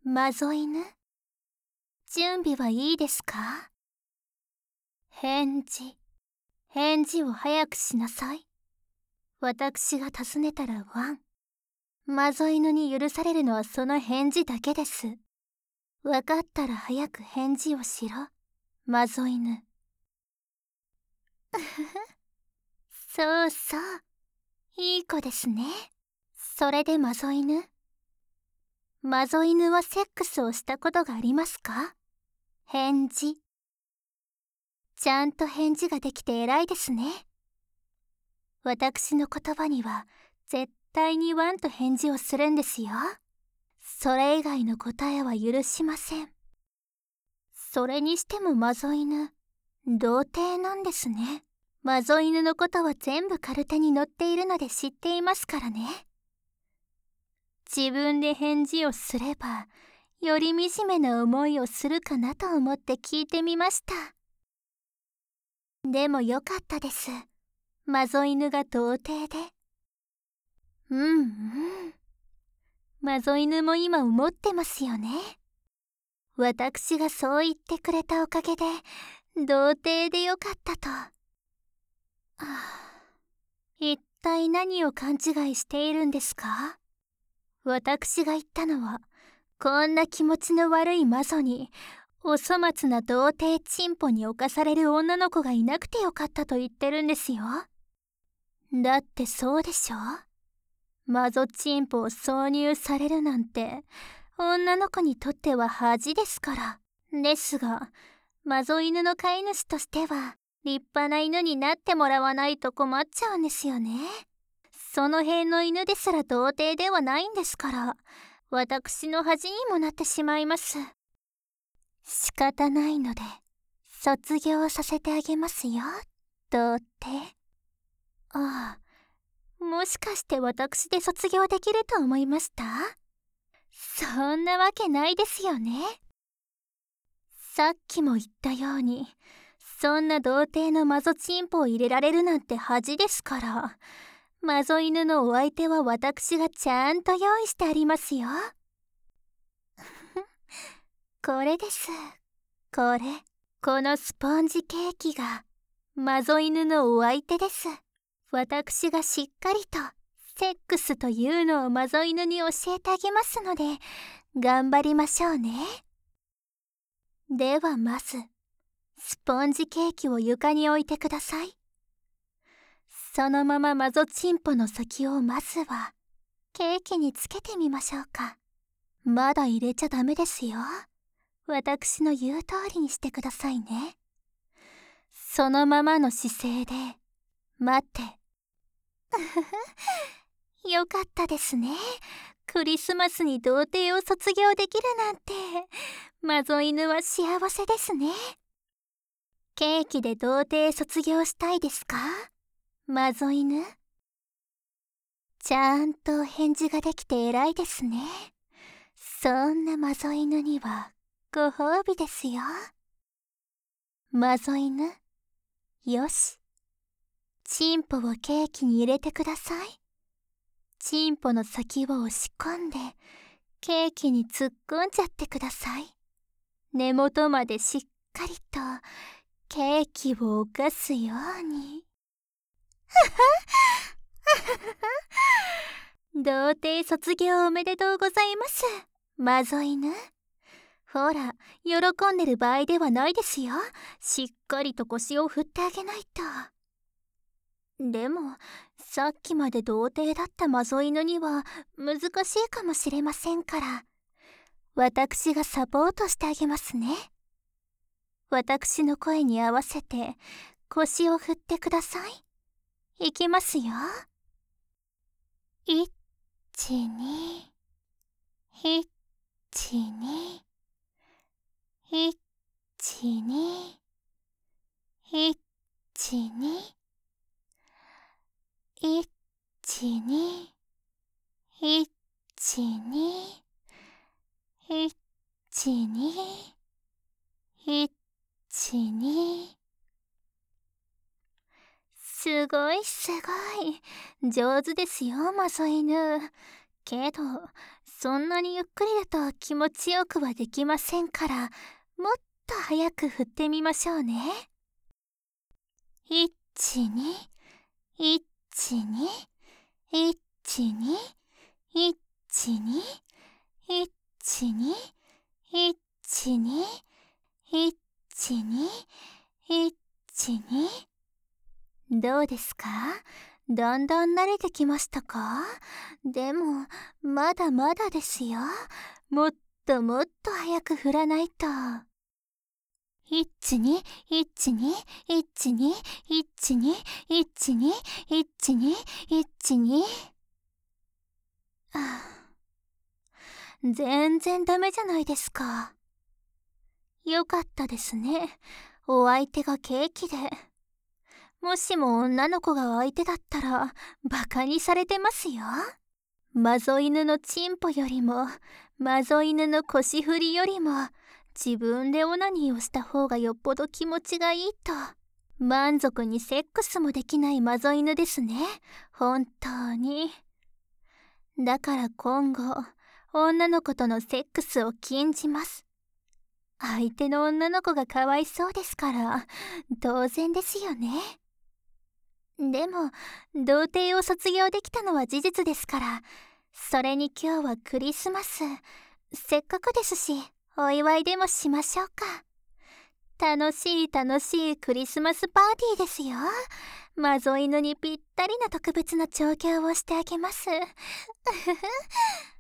マゾ犬、準備はいいですか？返事を早くしなさい。私が尋ねたらワン。マゾ犬に許されるのはその返事だけです。わかったら早く返事をしろ、マゾ犬。そうそう、いい子ですね。それでマゾ犬はセックスをしたことがありますか？返事。ちゃんと返事ができて偉いですね。私の言葉には絶対にワンと返事をするんですよ。それ以外の答えは許しません。それにしてもマゾ犬、童貞なんですね。マゾ犬のことは全部カルテに載っているので知っていますからね。自分で返事をすれば、より惨めな思いをするかなと思って聞いてみました。でもよかったです。マゾ犬が童貞で。マゾ犬も今思ってますよね。私がそう言ってくれたおかげで、童貞でよかったと。一体何を勘違いしているんですか？私が言ったのは、こんな気持ちの悪いマゾに、お粗末な童貞チンポに侵される女の子がいなくてよかったと言ってるんですよ。だってそうでしょ？マゾチンポを挿入されるなんて、女の子にとっては恥ですから。ですが、マゾ犬の飼い主としては、立派な犬になってもらわないと困っちゃうんですよね。その辺の犬ですら童貞ではないんですから、私の恥にもなってしまいます。仕方ないので、卒業させてあげますよ、童貞。もしかして私で卒業できると思いました？そんなわけないですよね。さっきも言ったように、そんな童貞のマゾチンポを入れられるなんて恥ですから、マゾ犬のお相手は私がちゃんと用意してありますよ。これです。このスポンジケーキがマゾ犬のお相手です。私がしっかりとセックスというのをマゾ犬に教えてあげますので、頑張りましょうね。ではまず、スポンジケーキを床に置いてください。そのままマゾチンポの先をまずはケーキにつけてみましょうか。まだ入れちゃダメですよ。私の言う通りにしてくださいね。そのままの姿勢で待って。よかったですね。クリスマスに童貞を卒業できるなんて、マゾ犬は幸せですね。ケーキで童貞卒業したいですか？マゾ犬。ちゃんと返事ができて偉いですね。そんなマゾ犬にはご褒美ですよ。マゾ犬、よし。チンポをケーキに入れてください。チンポの先を押し込んで、ケーキに突っ込んじゃってください。根元までしっかりと、ケーキを犯すように。童貞卒業おめでとうございます。マゾ犬。ほら、喜んでる場合ではないですよ。しっかりと腰を振ってあげないと。でも、さっきまで童貞だったマゾ犬には難しいかもしれませんから、私がサポートしてあげますね。私の声に合わせて腰を振ってください。いきますよ。1、2、1、2、1、2、1、2、1、2、1、2、1、2、1、2。すごいすごい。上手ですよ、マゾ犬。けど、 そんなにゆっくりだと気持ちよくはできませんから、もっと早く振ってみましょうね。1、2、1、2、1、2、1、2、1、2、1、2、1、2、1、2。どうですか？だんだん慣れてきましたか？でも、まだまだですよ。もっともっと早く振らないと。1、2、1、2、1、2、1、2、1、2、1、2、1、2。全然ダメじゃないですか。よかったですね。お相手がケーキで。もしも女の子が相手だったらバカにされてますよ。マゾ犬のチンポよりもマゾ犬の腰振りよりも自分でオナニーをした方がよっぽど気持ちがいいと。満足にセックスもできないマゾ犬ですね。本当に。だから今後女の子とのセックスを禁じます。相手の女の子がかわいそうですから当然ですよね。でも童貞を卒業できたのは事実ですから、それに今日はクリスマス、せっかくですしお祝いでもしましょうか。楽しい楽しいクリスマスパーティーですよ。マゾ犬にぴったりな特別な調教をしてあげます。